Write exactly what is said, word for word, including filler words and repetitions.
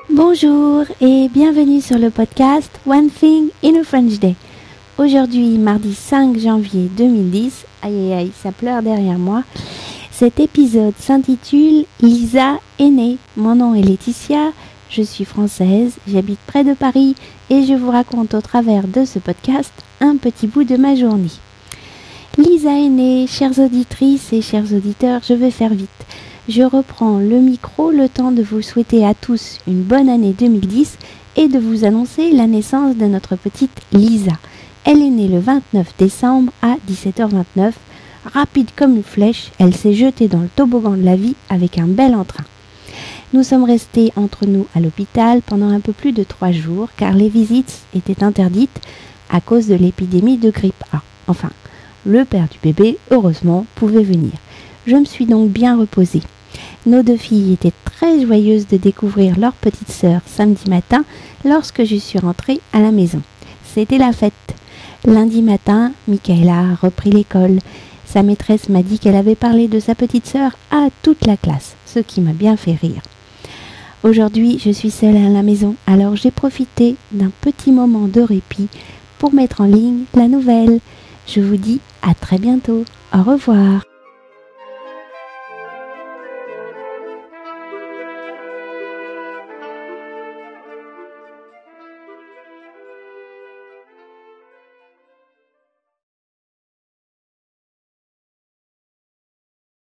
Bonjour et bienvenue sur le podcast One Thing in a French Day. Aujourd'hui, mardi cinq janvier deux mille dix, aïe aïe aïe, ça pleure derrière moi. Cet épisode s'intitule Lisa est née. Mon nom est Laetitia, je suis française, j'habite près de Paris et je vous raconte au travers de ce podcast un petit bout de ma journée. Lisa est née, chères auditrices et chers auditeurs, je vais faire vite. Je reprends le micro, le temps de vous souhaiter à tous une bonne année deux mille dix et de vous annoncer la naissance de notre petite Lisa. Elle est née le vingt-neuf décembre à dix-sept heures vingt-neuf. Rapide comme une flèche, elle s'est jetée dans le toboggan de la vie avec un bel entrain. Nous sommes restés entre nous à l'hôpital pendant un peu plus de trois jours car les visites étaient interdites à cause de l'épidémie de grippe A. Enfin, le père du bébé, heureusement, pouvait venir. Je me suis donc bien reposée. Nos deux filles étaient très joyeuses de découvrir leur petite sœur samedi matin lorsque je suis rentrée à la maison. C'était la fête. Lundi matin, Michaela a repris l'école. Sa maîtresse m'a dit qu'elle avait parlé de sa petite sœur à toute la classe, ce qui m'a bien fait rire. Aujourd'hui, je suis seule à la maison, alors j'ai profité d'un petit moment de répit pour mettre en ligne la nouvelle. Je vous dis à très bientôt. Au revoir.